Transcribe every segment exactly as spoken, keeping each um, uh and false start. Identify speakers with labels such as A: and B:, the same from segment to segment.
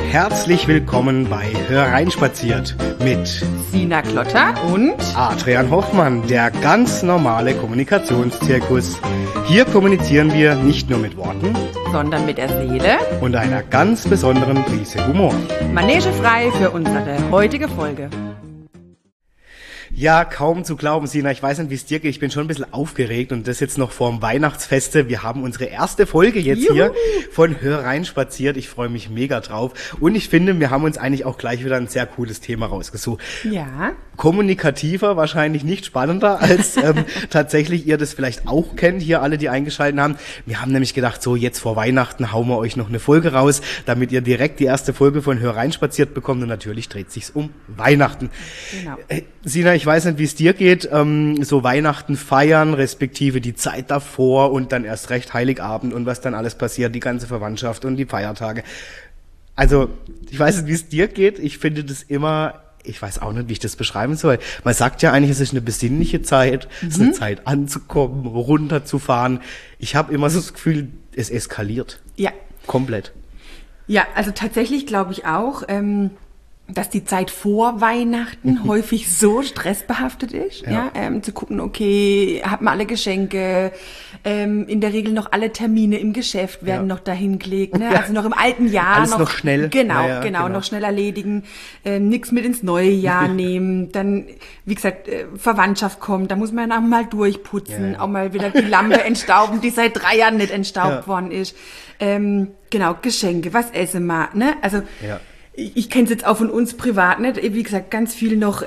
A: Herzlich willkommen bei Hereinspaziert mit
B: Sina Klotter und
A: Adrian Hoffmann, der ganz normale Kommunikationszirkus. Hier kommunizieren wir nicht nur mit Worten,
B: sondern mit der Seele
A: und einer ganz besonderen Prise Humor.
B: Manegefrei für unsere heutige Folge.
A: Ja, kaum zu glauben, Sina. Ich weiß nicht, wie es dir geht. Ich bin schon ein bisschen aufgeregt und das jetzt noch vorm Weihnachtsfeste. Wir haben unsere erste Folge jetzt Juhu. hier von Hör rein spaziert. Ich freue mich mega drauf. Und ich finde, wir haben uns eigentlich auch gleich wieder ein sehr cooles Thema rausgesucht.
B: Ja.
A: Kommunikativer, wahrscheinlich nicht spannender, als ähm, tatsächlich ihr das vielleicht auch kennt, hier alle, die eingeschaltet haben. Wir haben nämlich gedacht, so jetzt vor Weihnachten hauen wir euch noch eine Folge raus, damit ihr direkt die erste Folge von Hör rein spaziert bekommt. Und natürlich dreht sich's um Weihnachten.
B: Genau.
A: Äh, Sina, ich weiß nicht, wie es dir geht, ähm, so Weihnachten feiern, respektive die Zeit davor und dann erst recht Heiligabend und was dann alles passiert, die ganze Verwandtschaft und die Feiertage. Also, ich weiß nicht, wie es dir geht. Ich finde das immer, ich weiß auch nicht, wie ich das beschreiben soll. Man sagt ja eigentlich, es ist eine besinnliche Zeit, mhm. es ist eine Zeit anzukommen, runterzufahren. Ich habe immer so das Gefühl, es eskaliert.
B: Ja.
A: Komplett.
B: Ja, also tatsächlich glaube ich auch, ähm, dass die Zeit vor Weihnachten häufig so stressbehaftet ist, ja, ja ähm, zu gucken, okay, hat man alle Geschenke, ähm, in der Regel noch alle Termine im Geschäft werden ja. noch dahin gelegt, ne? Also noch im alten Jahr
A: alles
B: noch,
A: noch schnell,
B: genau,
A: ja, ja,
B: genau,
A: genau,
B: noch schnell erledigen, ähm, nichts mit ins neue Jahr nehmen, dann, wie gesagt, äh, Verwandtschaft kommt, da muss man auch mal durchputzen, ja, ja. auch mal wieder die Lampe entstauben, die seit drei Jahren nicht entstaubt ja. worden ist, ähm, genau, Geschenke, was essen wir, ne? Also
A: ja.
B: Ich kenne es jetzt auch von uns privat nicht. Wie gesagt, ganz viel noch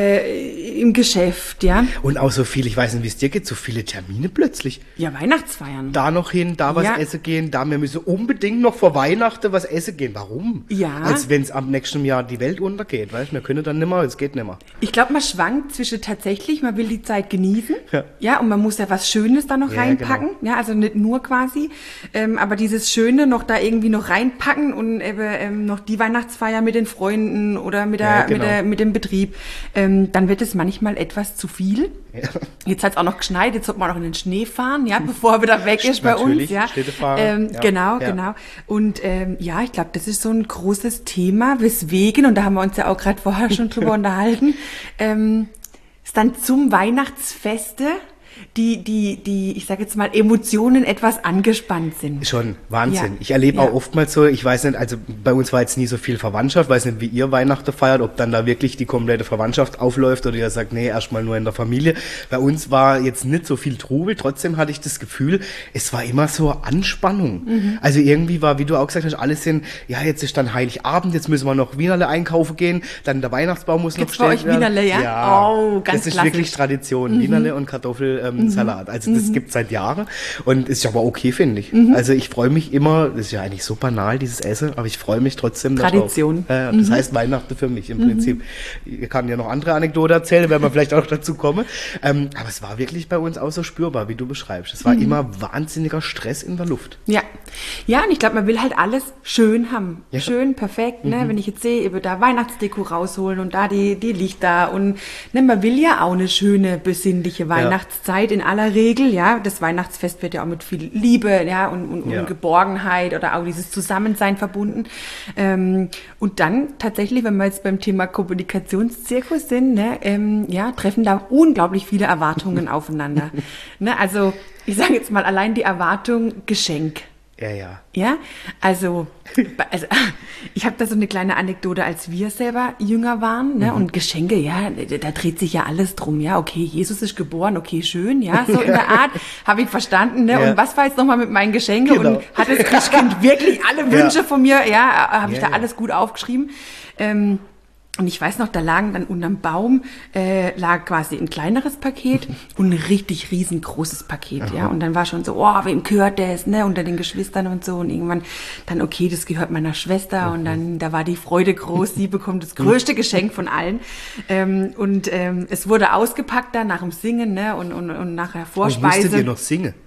B: äh, im Geschäft, ja.
A: Und auch so viel, ich weiß nicht, wie es dir geht, so viele Termine plötzlich.
B: Ja, Weihnachtsfeiern.
A: Da noch hin, da was ja. essen gehen, da wir müssen unbedingt noch vor Weihnachten was essen gehen. Warum?
B: Ja.
A: Als wenn es am nächsten Jahr die Welt untergeht, weißt du? Wir können dann nimmer, es geht nimmer.
B: Ich glaube, man schwankt zwischen tatsächlich, man will die Zeit genießen, ja, ja und man muss ja was Schönes da noch ja, reinpacken, genau. ja, also nicht nur quasi, ähm, aber dieses Schöne noch da irgendwie noch reinpacken und eben ähm, noch die Weihnachtsfeier Feier mit den Freunden oder mit, der,
A: ja, genau.
B: mit, der, mit dem Betrieb, ähm, dann wird es manchmal etwas zu viel. Ja. Jetzt hat es auch noch geschneit, jetzt sollte man auch in den Schnee fahren, ja, bevor er wieder weg ist bei uns. Ja. Ähm, ja. Genau, ja. genau. Und ähm, ja, ich glaube, das ist so ein großes Thema, weswegen, und da haben wir uns ja auch gerade vorher schon drüber unterhalten, ähm, ist dann zum Weihnachtsfeste die, die, die, ich sage jetzt mal, Emotionen etwas angespannt sind.
A: Schon, Wahnsinn. Ja. Ich erlebe
B: ja.
A: auch oftmals so, ich weiß nicht, also bei uns war jetzt nie so viel Verwandtschaft, weiß nicht, wie ihr Weihnachten feiert, ob dann da wirklich die komplette Verwandtschaft aufläuft oder ihr sagt, nee, erstmal nur in der Familie. Bei uns war jetzt nicht so viel Trubel, trotzdem hatte ich das Gefühl, es war immer so Anspannung. Mhm. Also irgendwie war, wie du auch gesagt hast, alles in, ja, jetzt ist dann Heiligabend, jetzt müssen wir noch Wienerle einkaufen gehen, dann der Weihnachtsbaum muss
B: Gibt's
A: noch stehen.
B: Gibt's bei euch Wienerle, ja?
A: Ja,
B: oh, ganz
A: das ist
B: klassisch.
A: Wirklich Tradition, mhm. Wienerle und Kartoffel, ähm, Mhm. Salat. Also das mhm. gibt es seit Jahren und ist aber okay, finde ich. Mhm. Also ich freue mich immer, das ist ja eigentlich so banal, dieses Essen, aber ich freue mich trotzdem
B: Tradition.
A: darauf. Äh, das mhm. heißt Weihnachten für mich im mhm. Prinzip. Ich kann ja noch andere Anekdoten erzählen, werden wir vielleicht auch noch dazu kommen. Ähm, aber es war wirklich bei uns auch so spürbar, wie du beschreibst. Es war mhm. immer wahnsinniger Stress in der Luft.
B: Ja, ja, und ich glaube, man will halt alles schön haben. Ja. Schön, perfekt. Ne? Mhm. Wenn ich jetzt sehe, ich würde da Weihnachtsdeko rausholen und da die, die Lichter und ne, man will ja auch eine schöne, besinnliche Weihnachtszeit ja. in aller Regel, ja, das Weihnachtsfest wird ja auch mit viel Liebe, ja, und, und, ja. und Geborgenheit oder auch dieses Zusammensein verbunden. Ähm, und dann tatsächlich, wenn wir jetzt beim Thema Kommunikationszirkus sind, ne, ähm, ja, treffen da unglaublich viele Erwartungen aufeinander. Ne, also, ich sage jetzt mal allein die Erwartung Geschenk.
A: Ja, ja.
B: Ja, also, also ich habe da so eine kleine Anekdote, als wir selber jünger waren, ne, mhm. und Geschenke, ja, da, da dreht sich ja alles drum, ja, okay, Jesus ist geboren, okay, schön, ja, so in der Art, habe ich verstanden, ne, ja. und was war jetzt nochmal mit meinen Geschenken genau. und hat das Christkind wirklich alle Wünsche ja. von mir, ja, habe ich ja, da ja. alles gut aufgeschrieben, ähm, und ich weiß noch, da lagen dann unterm Baum, äh, lag quasi ein kleineres Paket und ein richtig riesengroßes Paket, Aha. ja. Und dann war schon so, oh, wem gehört das, ne, unter den Geschwistern und so. Und irgendwann dann, okay, das gehört meiner Schwester. Mhm. Und dann, da war die Freude groß, sie bekommt das größte Geschenk von allen. Ähm, und ähm, es wurde ausgepackt dann nach dem Singen, ne, und, und, und nachher Vorspeise.
A: Und musstet ihr noch singen?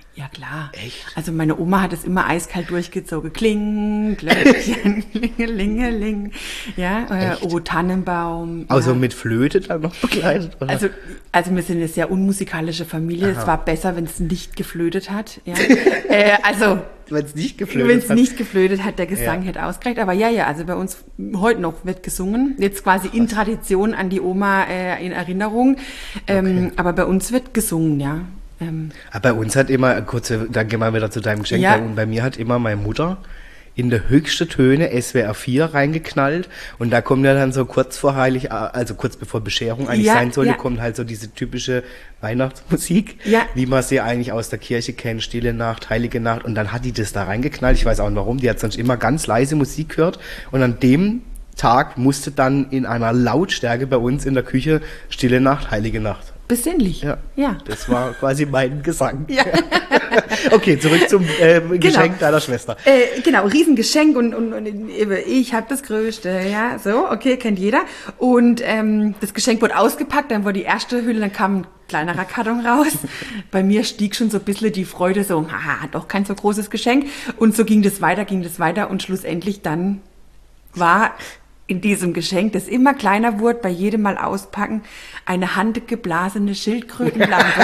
B: Ja, klar.
A: Echt?
B: Also meine Oma hat es immer eiskalt durchgezogen. Kling, Glöckchen, Klingelingeling. Ja, äh, oh, Tannenbaum.
A: Also
B: ja.
A: mit Flöte dann noch begleitet? Oder?
B: Also, also wir sind eine sehr unmusikalische Familie. Aha. Es war besser, wenn es nicht geflötet hat. Ja. äh, also
A: wenn es nicht geflötet
B: Wenn es
A: hat.
B: nicht geflötet hat, der Gesang
A: Ja.
B: hätte ausgereicht. Aber ja, ja, also bei uns heute noch wird gesungen. Jetzt quasi in Tradition an die Oma äh, in Erinnerung. Ähm,
A: Okay.
B: Aber bei uns wird gesungen, ja. Ähm,
A: Aber bei uns hat immer, kurze, dann gehen wir wieder zu deinem Geschenk,
B: Ja.
A: bei, bei mir hat immer meine Mutter in der höchste Töne S W R vier reingeknallt und da kommt ja dann so kurz vor Heilig, also kurz bevor Bescherung eigentlich
B: Ja,
A: sein sollte,
B: ja.
A: kommt halt so diese typische Weihnachtsmusik,
B: Ja.
A: wie man sie eigentlich aus der Kirche kennt, Stille Nacht, Heilige Nacht und dann hat die das da reingeknallt, ich weiß auch nicht warum, die hat sonst immer ganz leise Musik gehört und an dem Tag musste dann in einer Lautstärke bei uns in der Küche Stille Nacht, Heilige Nacht.
B: besinnlich.
A: Ja,
B: Ja.
A: das war quasi mein Gesang.
B: Ja.
A: Okay, zurück zum äh, Geschenk deiner Schwester.
B: Äh, genau, Riesengeschenk und, und, und ich habe das Größte, ja, so, okay, kennt jeder. Und ähm, das Geschenk wurde ausgepackt, dann wurde die erste Hülle, dann kam ein kleinerer Karton raus. Bei mir stieg schon so ein bisschen die Freude, so, haha, doch kein so großes Geschenk. Und so ging das weiter, ging das weiter und schlussendlich dann war in diesem Geschenk, das immer kleiner wurde, bei jedem Mal auspacken, eine handgeblasene Schildkrötenlampe.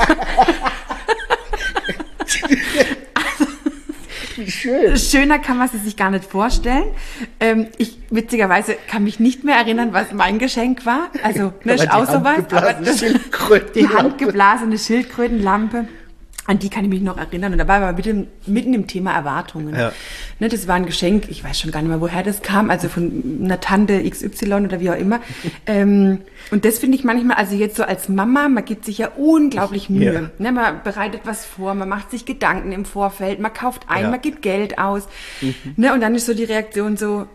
A: Wie schön.
B: Schöner kann man es sich gar nicht vorstellen. Ähm, ich witzigerweise kann mich nicht mehr erinnern, was mein Geschenk war. Also, ne, ist auch sowas. Aber das, die handgeblasene Schildkrötenlampe, an die kann ich mich noch erinnern. Und dabei war mitten, mitten im Thema Erwartungen.
A: Ja.
B: Ne, das war ein Geschenk, ich weiß schon gar nicht mehr, woher das kam, also von einer Tante X Y oder wie auch immer. ähm, und das finde ich manchmal, also jetzt so als Mama, man gibt sich ja unglaublich Mühe.
A: Ja.
B: Ne, man bereitet was vor, man macht sich Gedanken im Vorfeld, man kauft ein,
A: Ja.
B: man gibt Geld aus. Ne, und dann ist so die Reaktion so,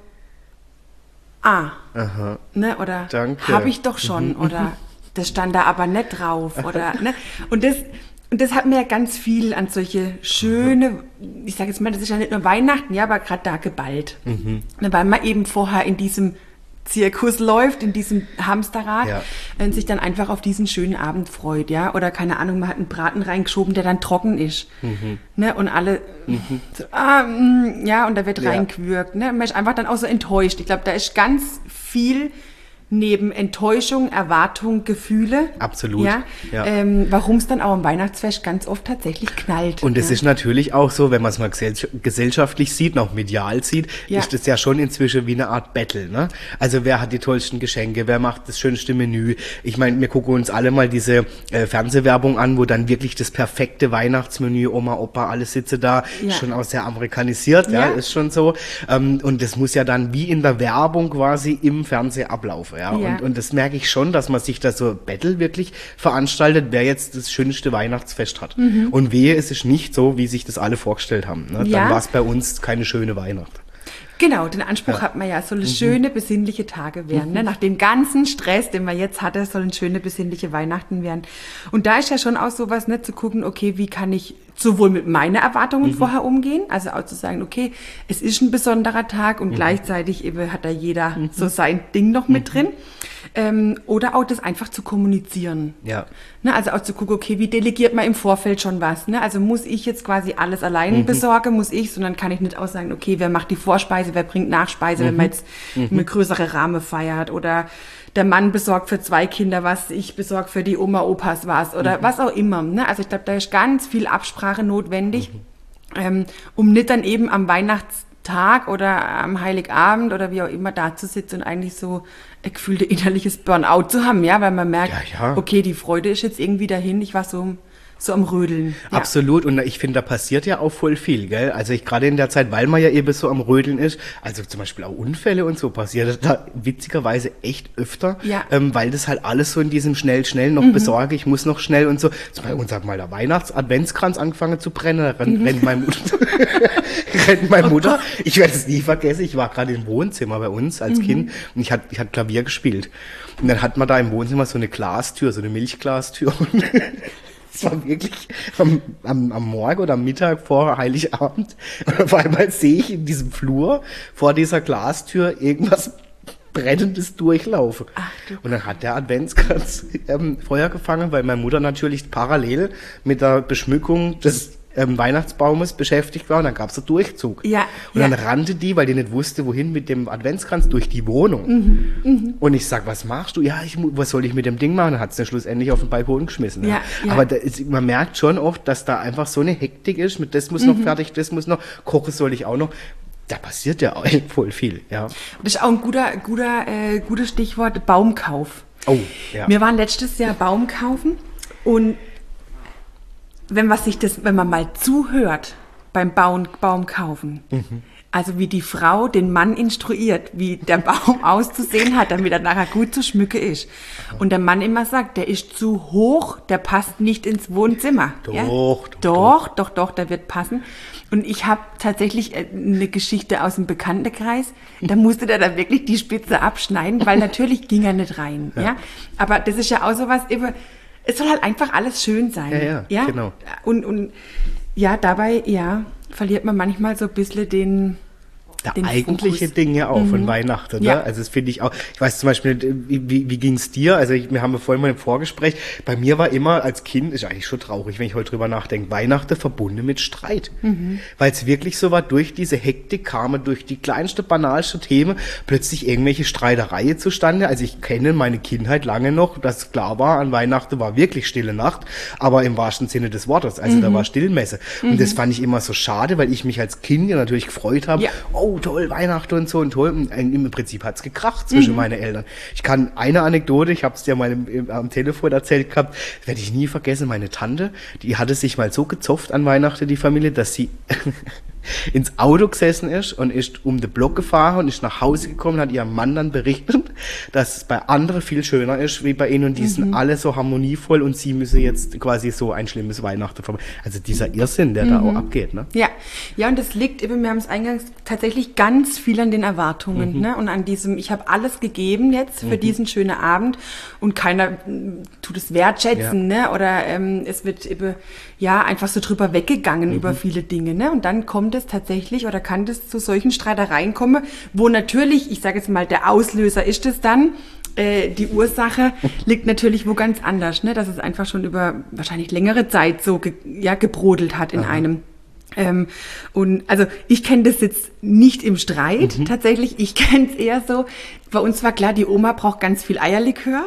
B: ah,
A: Aha.
B: ne, oder
A: Danke.
B: habe ich doch schon, oder das stand da aber nicht drauf, oder, ne, und das, und das hat mir ja ganz viel an solche schöne, ich sage jetzt mal, das ist ja nicht nur Weihnachten, ja, aber gerade da geballt.
A: Mhm.
B: Ne, weil man eben vorher in diesem Zirkus läuft, in diesem Hamsterrad,
A: Ja.
B: und sich dann einfach auf diesen schönen Abend freut, ja, oder keine Ahnung, man hat einen Braten reingeschoben, der dann trocken ist,
A: Mhm.
B: ne, und alle, so, ah, mm, ja, und da wird
A: Ja.
B: reingewürgt, ne, man ist einfach dann auch so enttäuscht. Ich glaube, da ist ganz viel neben Enttäuschung, Erwartung, Gefühle.
A: Absolut,
B: Ja,
A: ja.
B: Ähm, warum es dann auch am Weihnachtsfest ganz oft tatsächlich knallt.
A: Und es
B: ja.
A: ist natürlich auch so, wenn man es mal gesell- gesellschaftlich sieht, noch medial sieht,
B: Ja.
A: ist es ja schon inzwischen wie eine Art Battle, ne? Also wer hat die tollsten Geschenke, wer macht das schönste Menü? Ich meine, wir gucken uns alle mal diese äh, Fernsehwerbung an, wo dann wirklich das perfekte Weihnachtsmenü, Oma, Opa, alles sitze da,
B: Ja.
A: schon auch sehr amerikanisiert, ja,
B: Ja.
A: ist schon so. Ähm, und das muss ja dann wie in der Werbung quasi im Fernsehen ablaufen, ja?
B: Ja.
A: Und, und das merke ich schon, dass man sich da so Battle wirklich veranstaltet, wer jetzt das schönste Weihnachtsfest hat. Und wehe, es ist nicht so, wie sich das alle vorgestellt haben. Ne?
B: Ja.
A: Dann war es bei uns keine schöne Weihnacht.
B: Genau, den Anspruch hat man ja, es sollen schöne, besinnliche Tage werden. Ne? Nach dem ganzen Stress, den man jetzt hatte, sollen schöne, besinnliche Weihnachten werden. Und da ist ja schon auch sowas, ne, zu gucken, okay, wie kann ich sowohl mit meinen Erwartungen vorher umgehen, also auch zu sagen, okay, es ist ein besonderer Tag und gleichzeitig eben hat da jeder so sein Ding noch mit drin. Ähm, oder auch das einfach zu kommunizieren.
A: Ja.
B: Ne, also auch zu gucken, okay, wie delegiert man im Vorfeld schon was? Ne? Also muss ich jetzt quasi alles allein besorgen, muss ich, sondern kann ich nicht auch sagen, okay, wer macht die Vorspeise, wer bringt Nachspeise, wenn man jetzt eine größere Rahmen feiert oder der Mann besorgt für zwei Kinder was, ich besorge für die Oma, Opas was oder was auch immer. Ne? Also ich glaube, da ist ganz viel Absprache notwendig, ähm, um nicht dann eben am Weihnachtstag oder am Heiligabend oder wie auch immer da zu sitzen und eigentlich so ein gefühlte innerliches Burnout zu haben, ja, weil man merkt,
A: Ja, ja.
B: okay, die Freude ist jetzt irgendwie dahin, ich war so, so am Rödeln. Ja.
A: Absolut. Und ich finde, da passiert ja auch voll viel, gell? Also ich gerade in der Zeit, weil man ja eben so am Rödeln ist, also zum Beispiel auch Unfälle und so passiert da witzigerweise echt öfter,
B: Ja.
A: ähm, weil das halt alles so in diesem schnell, schnell noch besorge, ich muss noch schnell und so. So bei uns hat mal der Weihnachts-Adventskranz angefangen zu brennen, da rennt, rennt meine Mutter, rennt meine Mutter. Ich werde es nie vergessen, ich war gerade im Wohnzimmer bei uns als Kind und ich hatte ich hatte Klavier gespielt. Und dann hat man da im Wohnzimmer so eine Glastür, so eine Milchglastür und es war wirklich am, am, am Morgen oder am Mittag vor Heiligabend. Und auf einmal sehe ich in diesem Flur vor dieser Glastür irgendwas Brennendes durchlaufen.
B: Ach, du.
A: Und dann hat der Adventskranz ähm, Feuer gefangen, weil meine Mutter natürlich parallel mit der Beschmückung des ähm, Weihnachtsbaumes beschäftigt war und dann gab es einen Durchzug.
B: Ja,
A: und
B: ja.
A: dann rannte die, weil die nicht wusste, wohin mit dem Adventskranz, durch die Wohnung.
B: Mhm, mh.
A: Und ich sag, was machst du? Ja, ich, mu- was soll ich mit dem Ding machen? Dann hat es dann schlussendlich auf den Balkon geschmissen.
B: Ja, ja.
A: Aber da ist, man merkt schon oft, dass da einfach so eine Hektik ist, mit das muss noch
B: Mhm.
A: fertig, das muss noch, kochen soll ich auch noch. Da passiert ja auch voll viel, ja.
B: Das ist auch ein guter, guter, äh, gutes Stichwort, Baumkauf.
A: Oh, ja.
B: Wir waren letztes Jahr Baum kaufen und wenn man sich das, wenn man mal zuhört beim Baum, Baum kaufen,
A: Mhm.
B: also wie die Frau den Mann instruiert, wie der Baum auszusehen hat, damit er nachher gut zu schmücken ist. Und der Mann immer sagt, der ist zu hoch, der passt nicht ins Wohnzimmer.
A: Doch,
B: ja?
A: doch,
B: doch, doch, doch, der wird passen. Und ich habe tatsächlich äh, eine Geschichte aus dem Bekanntenkreis, da musste der da wirklich die Spitze abschneiden, weil natürlich ging er nicht rein. Ja. ja? Aber das ist ja auch sowas, eben, es soll halt einfach alles schön sein.
A: Ja, ja,
B: ja?
A: genau.
B: Und, und ja, dabei, ja, verliert man manchmal so ein bisschen den,
A: Der
B: den
A: eigentliche
B: Fokus.
A: Ding ja auch von Weihnachten, ne?
B: Ja.
A: Also das finde ich auch, ich weiß zum Beispiel nicht, wie, wie, wie ging es dir? Also ich, wir haben ja vorhin mal im Vorgespräch, bei mir war immer als Kind, ist eigentlich schon traurig, wenn ich heute drüber nachdenke, Weihnachten verbunden mit Streit.
B: Mhm.
A: Weil es wirklich so war, durch diese Hektik kamen durch die kleinste, banalste Themen plötzlich irgendwelche Streitereien zustande. Also ich kenne meine Kindheit lange noch, dass klar war, an Weihnachten war wirklich stille Nacht, aber im wahrsten Sinne des Wortes, also
B: Mhm.
A: da war Stillmesse. Und das fand ich immer so schade, weil ich mich als Kind ja natürlich gefreut habe,
B: Ja.
A: oh toll, Weihnachten und so und toll. Und im Prinzip hat's gekracht zwischen
B: Mhm.
A: meinen Eltern. Ich kann eine Anekdote, ich habe es dir mal im, im, am Telefon erzählt gehabt, werde ich nie vergessen, meine Tante, die hatte sich mal so gezopft an Weihnachten, die Familie, dass sie ins Auto gesessen ist und ist um den Block gefahren und ist nach Hause gekommen und hat ihrem Mann dann berichtet, dass es bei anderen viel schöner ist wie bei ihnen und die sind alle so harmonievoll und sie müsse jetzt quasi so ein schlimmes Weihnachten vermeiden. Also dieser Irrsinn, der da auch abgeht, ne?
B: Ja, ja, und das liegt eben, wir haben es eingangs tatsächlich ganz viel an den Erwartungen,
A: Mhm.
B: ne? Und an diesem, ich habe alles gegeben jetzt für diesen schönen Abend und keiner mm, tut es wertschätzen,
A: Ja.
B: ne? Oder ähm, es wird eben, ja, einfach so drüber weggegangen
A: Mhm.
B: über viele Dinge, ne? Und dann kommt es tatsächlich oder kann das zu solchen Streitereien kommen, wo natürlich, ich sage jetzt mal, der Auslöser ist es dann, äh, die Ursache liegt natürlich wo ganz anders, ne? Dass es einfach schon über wahrscheinlich längere Zeit so ge ja, gebrodelt hat in einem. Ähm, und also ich kenne das jetzt nicht im Streit tatsächlich, ich kenne es eher so, bei uns war klar, die Oma braucht ganz viel Eierlikör.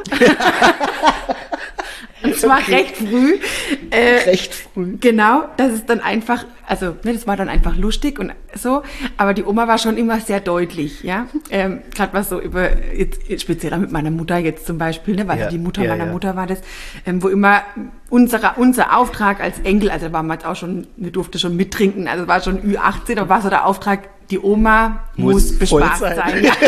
B: Und zwar
A: Okay.
B: recht früh. Äh,
A: Recht früh.
B: Genau, das ist dann einfach, also ne, das war dann einfach lustig und so, aber die Oma war schon immer sehr deutlich, ja. Ähm, Gerade was so über, jetzt speziell mit meiner Mutter jetzt zum Beispiel, ne, weil
A: Ja,
B: die Mutter
A: ja,
B: meiner
A: ja.
B: Mutter war das, ähm, wo immer unser, unser Auftrag als Enkel, also da waren wir jetzt auch schon, wir durften schon mittrinken, also war schon Ü achtzehn, da war so der Auftrag, die Oma muss,
A: Muss voll
B: bespaßt
A: sein.
B: sein. Ja.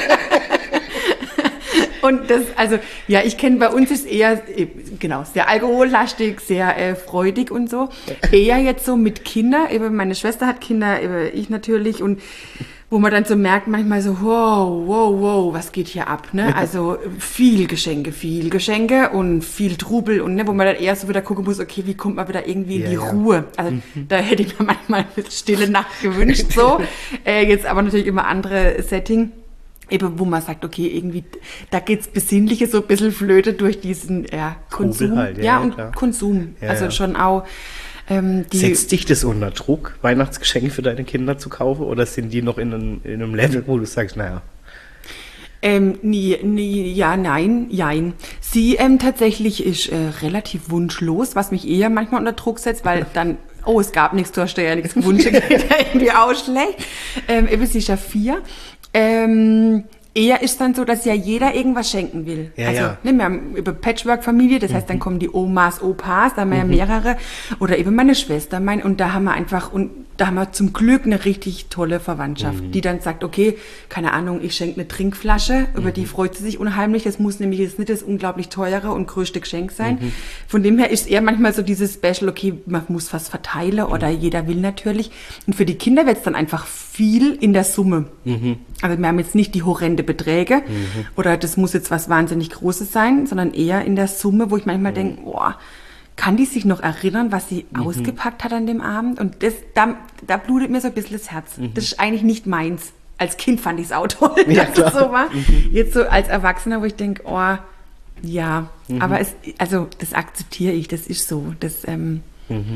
B: Und das, also, ja, ich kenne, bei uns ist eher, äh, genau, sehr alkohollastig, sehr äh, freudig und so. Eher jetzt so mit Kindern, eben meine Schwester hat Kinder, eben ich natürlich und wo man dann so merkt manchmal so, wow, wow, wow, was geht hier ab, ne? Also viel Geschenke, viel Geschenke und viel Trubel und ne, wo man dann eher so wieder gucken muss, okay, wie kommt man wieder irgendwie in
A: Ja,
B: die
A: ja.
B: Ruhe? Also da hätte ich mir manchmal eine stille Nacht gewünscht, so. Äh, jetzt aber natürlich immer andere Setting. Eben, wo man sagt, okay, irgendwie, da geht's Besinnliche so ein bisschen flöte durch diesen ja, Konsum.
A: halt, ja,
B: ja,
A: ja,
B: und
A: klar.
B: Konsum.
A: Ja,
B: also
A: ja.
B: schon auch ähm, die.
A: Setzt dich das unter Druck, Weihnachtsgeschenke für deine Kinder zu kaufen oder sind die noch in einem, in einem Level, wo du sagst, naja,
B: Ähm, nie, nie, ja, nein, jein. Sie ähm, tatsächlich ist äh, relativ wunschlos, was mich eher manchmal unter Druck setzt, weil dann, oh, es gab nichts, du hast ja nichts gewünscht, geht ja irgendwie auch schlecht. Ähm, eben, sie ist ja vier. Ähm, eher ist dann so, dass ja jeder irgendwas schenken will.
A: Ja,
B: also,
A: ja.
B: ne, wir haben über Patchwork-Familie, das heißt, dann kommen die Omas, Opas, da haben wir ja mehrere, oder eben meine Schwester, mein, und da haben wir einfach, und da haben wir zum Glück eine richtig tolle Verwandtschaft, die dann sagt, okay, keine Ahnung, ich schenke eine Trinkflasche, über die freut sie sich unheimlich, das muss nämlich jetzt nicht das unglaublich teure und größte Geschenk sein. Von dem her ist eher manchmal so dieses Special, okay, man muss was verteilen oder jeder will natürlich. Und für die Kinder wird es dann einfach viel in der Summe. Also wir haben jetzt nicht die horrende Beträge oder das muss jetzt was wahnsinnig Großes sein, sondern eher in der Summe, wo ich manchmal denke, boah, kann die sich noch erinnern, was sie
A: Mhm.
B: ausgepackt hat an dem Abend? Und das, da, da blutet mir so ein bisschen das Herz.
A: Mhm.
B: Das ist eigentlich nicht meins. Als Kind fand ich es auch toll,
A: Ja,
B: dass
A: klar.
B: es so war.
A: Mhm.
B: Jetzt so als Erwachsener, wo ich denke, oh, ja,
A: Mhm.
B: aber es, also das akzeptiere ich, das ist so. Das, ähm,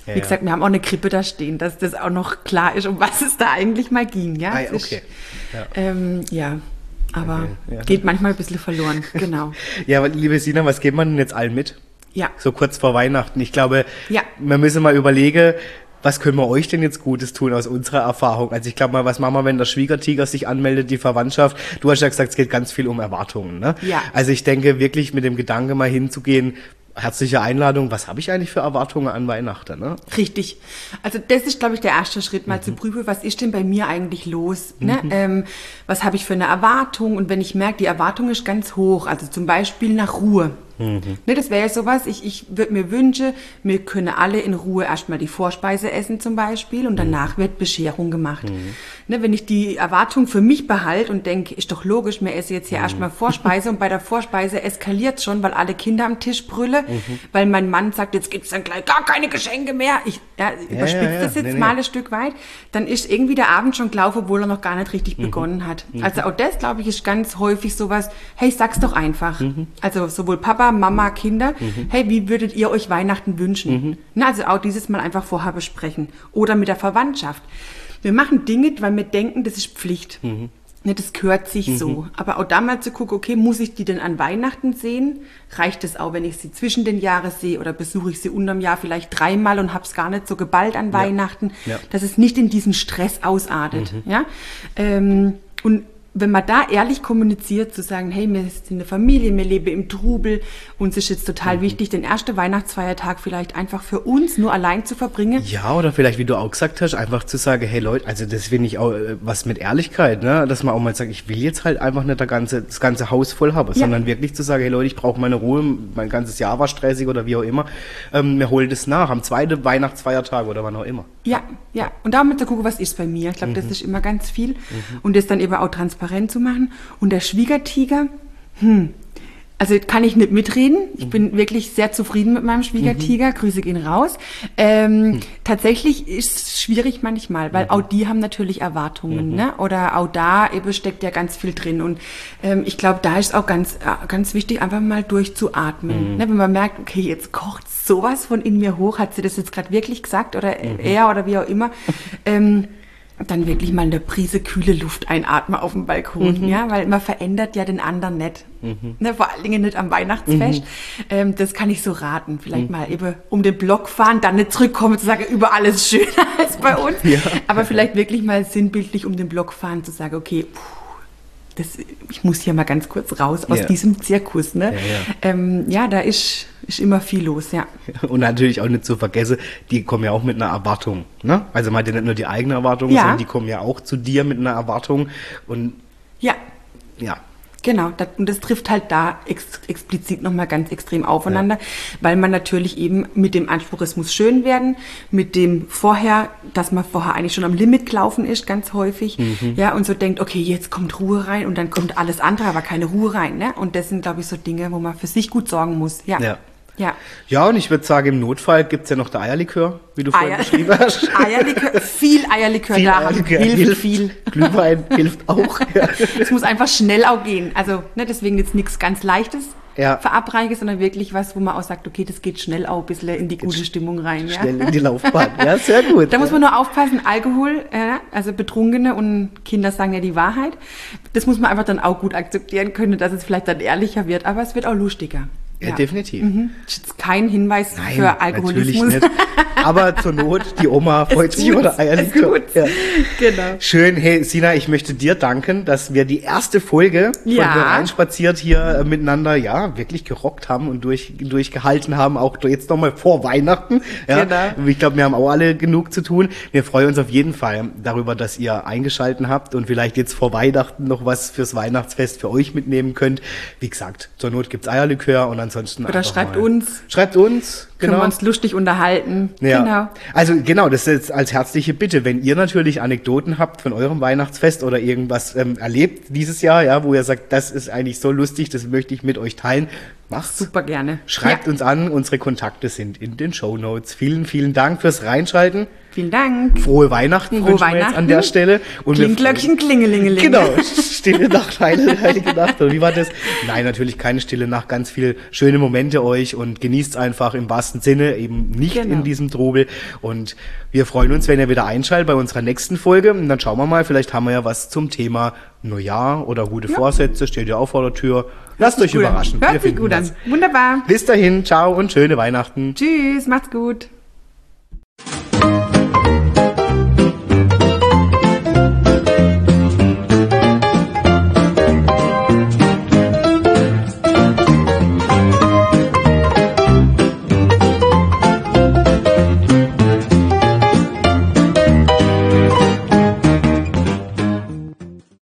A: Ja,
B: Wie gesagt, wir haben auch eine Krippe da stehen, dass das auch noch klar ist, um was es da eigentlich mal ging. Ja,
A: Ah,
B: Es
A: okay.
B: Ist,
A: Ja.
B: ähm, ja. aber
A: Okay, ja.
B: geht manchmal ein bisschen verloren. Genau.
A: Ja, aber liebe Sina, was geben wir denn jetzt allen mit?
B: Ja.
A: So kurz vor Weihnachten. Ich glaube,
B: Ja.
A: wir müssen mal überlegen, was können wir euch denn jetzt Gutes tun aus unserer Erfahrung? Also ich glaube mal, was machen wir, wenn der Schwiegertiger sich anmeldet, die Verwandtschaft? Du hast ja gesagt, es geht ganz viel um Erwartungen, ne?
B: Ja.
A: Also ich denke wirklich mit dem Gedanke mal hinzugehen, herzliche Einladung, was habe ich eigentlich für Erwartungen an Weihnachten, ne?
B: Richtig. Also das ist, glaube ich, der erste Schritt, mal zu prüfen, was ist denn bei mir eigentlich los? Ne? Ähm, was habe ich für eine Erwartung? Und wenn ich merke, die Erwartung ist ganz hoch, also zum Beispiel nach Ruhe. Ne, das wäre ja sowas, ich, ich würde mir wünschen, wir können alle in Ruhe erstmal die Vorspeise essen zum Beispiel und danach wird Bescherung gemacht. Ne, wenn ich die Erwartung für mich behalte und denke, ist doch logisch, wir essen jetzt hier erstmal Vorspeise und bei der Vorspeise eskaliert schon, weil alle Kinder am Tisch brüllen, weil mein Mann sagt, jetzt gibt's dann gleich gar keine Geschenke mehr. Ich ja, überspitze
A: ja, ja.
B: das jetzt
A: Nee, nee.
B: mal ein Stück weit. Dann ist irgendwie der Abend schon gelaufen, obwohl er noch gar nicht richtig begonnen hat. Also auch das, glaube ich, ist ganz häufig sowas, hey, sag's doch einfach. Also sowohl Papa, Mama, Kinder, hey, wie würdet ihr euch Weihnachten wünschen? Na, also auch dieses Mal einfach vorher besprechen. Oder mit der Verwandtschaft. Wir machen Dinge, weil wir denken, das ist Pflicht. Ne, das gehört sich so. Aber auch da mal zu gucken, okay, muss ich die denn an Weihnachten sehen? Reicht es auch, wenn ich sie zwischen den Jahren sehe oder besuche ich sie unterm Jahr vielleicht dreimal und hab's gar nicht so geballt an Weihnachten,
A: Ja.
B: dass es nicht in diesen Stress ausartet. Ja? Ähm, und wenn man da ehrlich kommuniziert, zu sagen, hey, wir sind eine Familie, wir leben im Trubel, uns ist jetzt total wichtig, den ersten Weihnachtsfeiertag vielleicht einfach für uns nur allein zu verbringen.
A: Ja, oder vielleicht, wie du auch gesagt hast, einfach zu sagen, hey Leute, also das finde ich auch äh, was mit Ehrlichkeit, ne? Dass man auch mal sagt, ich will jetzt halt einfach nicht der ganze, das ganze Haus voll haben,
B: Ja.
A: sondern wirklich zu sagen, hey Leute, ich brauche meine Ruhe, mein ganzes Jahr war stressig oder wie auch immer. Ähm, wir holen das nach, am zweiten Weihnachtsfeiertag oder wann auch immer.
B: Ja, ja. Und damit zu gucken, was ist bei mir. Ich glaube, das ist immer ganz viel. Und das dann eben auch transparent zu machen. Und der Schwiegertiger, hm, also kann ich nicht mitreden. Ich bin wirklich sehr zufrieden mit meinem Schwiegertiger. Grüße gehen raus. Ähm, Tatsächlich ist es schwierig manchmal, weil auch die haben natürlich Erwartungen, ne? Oder auch da eben steckt ja ganz viel drin. Und ähm, ich glaube, da ist auch ganz, äh, ganz wichtig, einfach mal durchzuatmen. Ne? Wenn man merkt, okay, jetzt kocht sowas von in mir hoch, hat sie das jetzt gerade wirklich gesagt oder er oder wie auch immer. Ähm, dann wirklich mal eine Prise kühle Luft einatmen auf dem Balkon, ja, weil man verändert ja den anderen nicht. Ne, vor allen Dingen nicht am Weihnachtsfest. Ähm, das kann ich so raten. Vielleicht mal eben um den Block fahren, dann nicht zurückkommen zu sagen, überall ist schöner als bei uns.
A: Ja.
B: Aber vielleicht wirklich mal sinnbildlich um den Block fahren, zu sagen, okay, puh, das, ich muss hier mal ganz kurz raus aus
A: Ja.
B: diesem Zirkus. Ne?
A: Ja, ja.
B: Ähm, ja, da ist, ist immer viel los, ja.
A: Und natürlich auch nicht zu vergessen, die kommen ja auch mit einer Erwartung, ne? Also man hat ja nicht nur die eigene Erwartung,
B: Ja.
A: sondern die kommen ja auch zu dir mit einer Erwartung und
B: Ja,
A: ja.
B: genau, das, und das trifft halt da ex, explizit nochmal ganz extrem aufeinander, weil man natürlich eben mit dem Anspruch, es muss schön werden, mit dem vorher, dass man vorher eigentlich schon am Limit gelaufen ist, ganz häufig, ja, und so denkt, okay, jetzt kommt Ruhe rein und dann kommt alles andere, aber keine Ruhe rein, ne? Und das sind, glaube ich, so Dinge, wo man für sich gut sorgen muss, ja.
A: Ja.
B: Ja.
A: Ja, und ich würde sagen, im Notfall gibt's ja noch der Eierlikör, wie du vorhin
B: Eier.
A: beschrieben hast.
B: Eierlikör, viel Eierlikör
A: Viel
B: da haben,
A: Eierlikör
B: hilft viel.
A: Glühwein hilft auch. Ja.
B: Es muss einfach schnell auch gehen. Also ne, deswegen jetzt nichts ganz Leichtes
A: Ja.
B: verabreiche, sondern wirklich was, wo man auch sagt, okay, das geht schnell auch ein bisschen in die gute Stimmung rein. Ja?
A: Schnell in die Laufbahn. Ja, sehr gut.
B: Da muss man nur aufpassen, Alkohol, äh, also Betrunkene und Kinder sagen ja die Wahrheit. Das muss man einfach dann auch gut akzeptieren können, dass es vielleicht dann ehrlicher wird, aber es wird auch lustiger.
A: Ja, definitiv.
B: Mhm. Das ist jetzt kein Hinweis
A: Nein,
B: für Alkoholismus.
A: natürlich nicht. Aber zur Not, die Oma freut sich über
B: tut's,
A: Eierlikör.
B: es tut's.
A: Ja.
B: Genau.
A: Schön. Hey, Sina, ich möchte dir danken, dass wir die erste Folge von
B: Ja.
A: hier reinspaziert hier äh, miteinander, ja, wirklich gerockt haben und durch, durchgehalten haben, auch jetzt nochmal vor Weihnachten. Ja.
B: Genau.
A: Ich glaube, wir haben auch alle genug zu tun. Wir freuen uns auf jeden Fall darüber, dass ihr eingeschalten habt und vielleicht jetzt vor Weihnachten noch was fürs Weihnachtsfest für euch mitnehmen könnt. Wie gesagt, zur Not gibt's Eierlikör und ansonsten
B: Oder
A: einfach
B: schreibt
A: mal.
B: uns.
A: Schreibt uns.
B: Können
A: Genau.
B: wir uns lustig unterhalten.
A: Ja.
B: Genau.
A: Also genau, das ist jetzt als herzliche Bitte. Wenn ihr natürlich Anekdoten habt von eurem Weihnachtsfest oder irgendwas ähm, erlebt dieses Jahr, ja, wo ihr sagt, das ist eigentlich so lustig, das möchte ich mit euch teilen, macht's.
B: Super gerne.
A: Schreibt
B: Ja.
A: uns an, unsere Kontakte sind in den Shownotes. Vielen, vielen Dank fürs Reinschalten.
B: Vielen Dank.
A: Frohe Weihnachten
B: Frohe
A: wünschen wir jetzt an der Stelle. Und wir
B: Klingglöckchen, Klingelingeling.
A: Genau, stille Nacht, heilige, heilige Nacht. Oder wie war das? Nein, natürlich keine stille Nacht. Ganz viele schöne Momente euch und genießt einfach im wahrsten Sinne, eben nicht
B: Genau.
A: in diesem Trubel. Und wir freuen uns, wenn ihr wieder einschaltet bei unserer nächsten Folge. Und dann schauen wir mal, vielleicht haben wir ja was zum Thema Neujahr oder gute
B: Ja.
A: Vorsätze. Steht ja auch vor der Tür. Lasst euch
B: Gut an.
A: überraschen. Wir
B: Hört sich
A: finden
B: gut
A: was.
B: an. Wunderbar.
A: Bis dahin, ciao und schöne Weihnachten.
B: Tschüss, macht's gut.